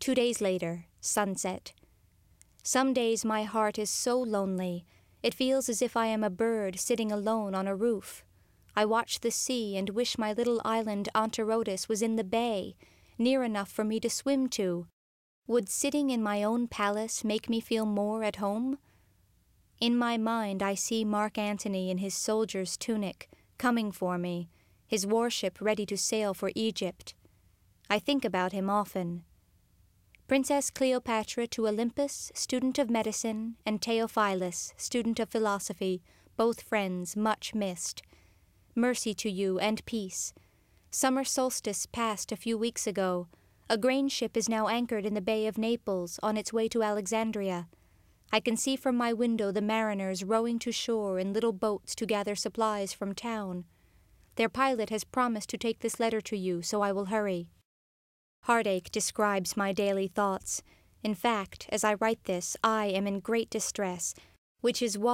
2 days later, sunset. Some days my heart is so lonely, it feels as if I am a bird sitting alone on a roof. I watch the sea and wish my little island Onterotis was in the bay, near enough for me to swim to. Would sitting in my own palace make me feel more at home? In my mind I see Mark Antony in his soldier's tunic, coming for me, his warship ready to sail for Egypt. I think about him often. Princess Cleopatra to Olympus, student of medicine, and Theophilus, student of philosophy, both friends, much missed. Mercy to you and peace. Summer solstice passed a few weeks ago. A grain ship is now anchored in the Bay of Naples on its way to Alexandria. I can see from my window the mariners rowing to shore in little boats to gather supplies from town. Their pilot has promised to take this letter to you, so I will hurry. Heartache describes my daily thoughts. In fact, as I write this, I am in great distress, which is why